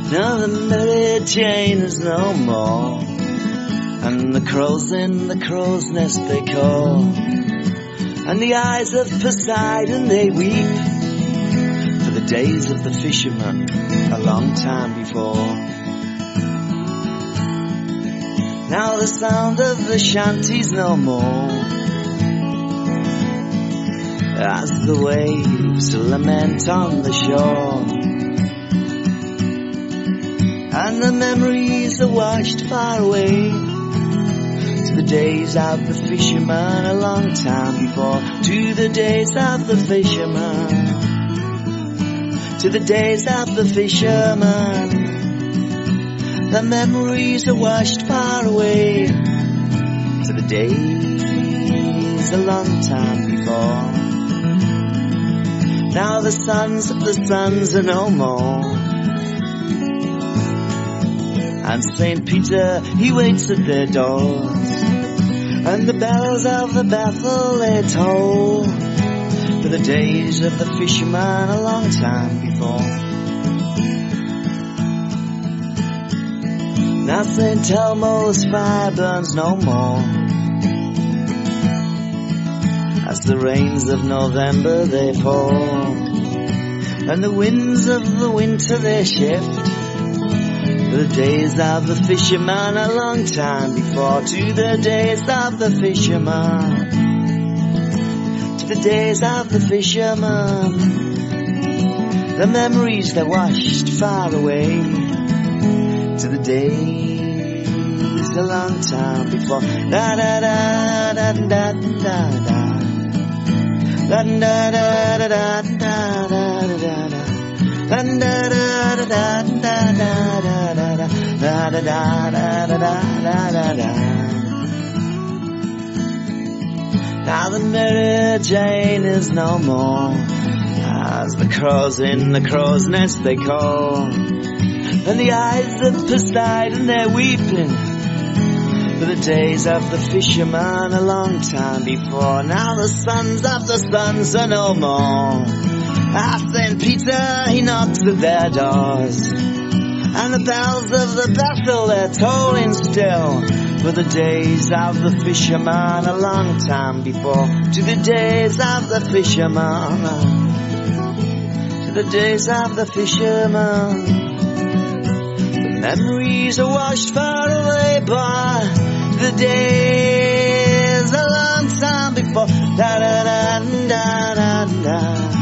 Now the Mary Jane is no more, and the crows in the crow's nest they call, and the eyes of Poseidon they weep for the days of the fisherman a long time before. Now the sound of the shanties no more, as the waves lament on the shore, and the memories are washed far away to the days of the fisherman a long time before, to the days of the fisherman, to the days of the fisherman. The memories are washed far away to the days a long time before. Now the sons of the sons are no more, and St. Peter, he waits at their doors, and the bells of the Bethel they toll for the days of the fisherman a long time before. Now St. Elmo's fire burns no more, as the rains of November they fall, and the winds of the winter they shift the days of the fisherman a long time before, to the days of the fisherman, to the days of the fisherman. The memories they're washed far away to the days a long time before. Da da da da da da da. Da da da da da da da da. Da da da da da da da. Now the Mary Jane is no more, as the crows in the crow's nest they call, and the eyes of Poseidon they're weeping for the days of the fisherman a long time before. Now the sons of the sons are no more, as St. Peter he knocks at their doors, and the bells of the Bethel they're tolling still for the days of the fisherman a long time before, to the days of the fisherman, to the days of the fisherman. The memories are washed far away by the days a long time before. Da da da da da da.